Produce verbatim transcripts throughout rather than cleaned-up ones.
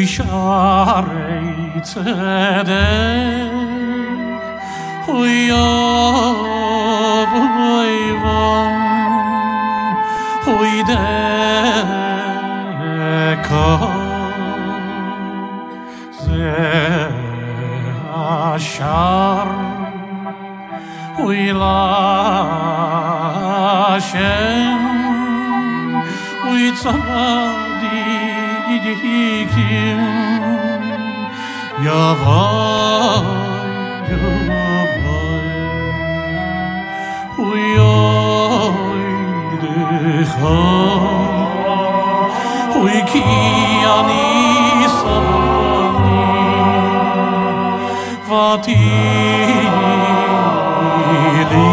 שערי צדק אוי אוב אוי בום אוי דקה זה השער אוי להשם אוי צדיקים יבוא יבוא אוי אוי דכה אוי כי אני סבלני ותהי לי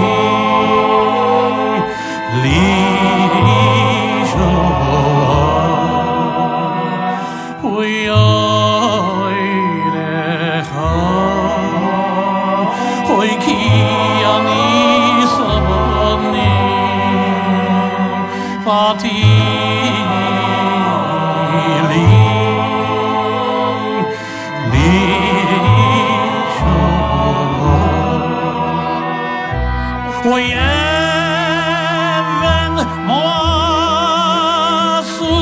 לי אוי אוי לך אוי כי אני סבלני ותהי לי לי אוי אבן מואסו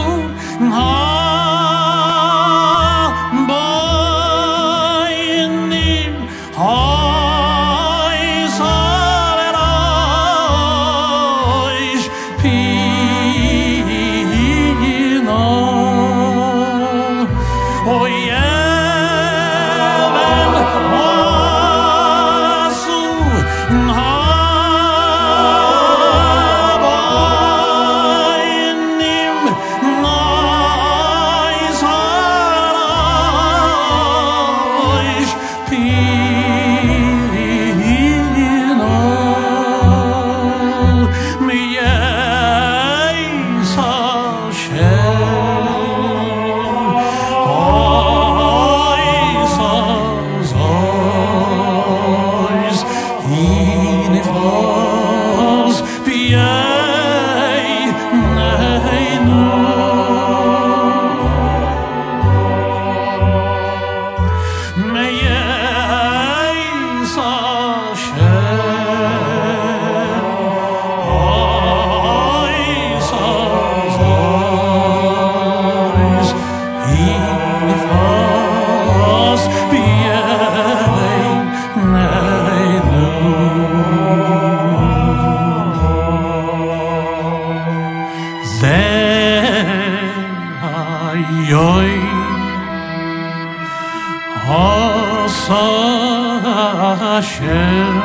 Hashem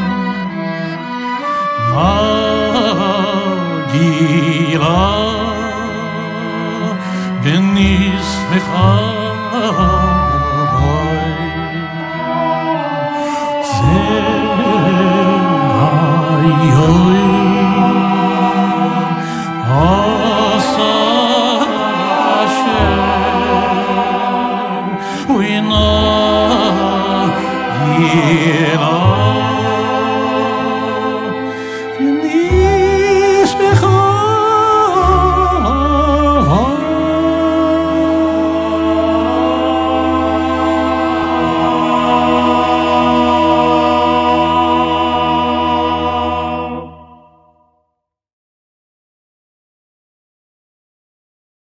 Magila V'nismecha Zeh hayoy Asa Hashem U'ina Yirah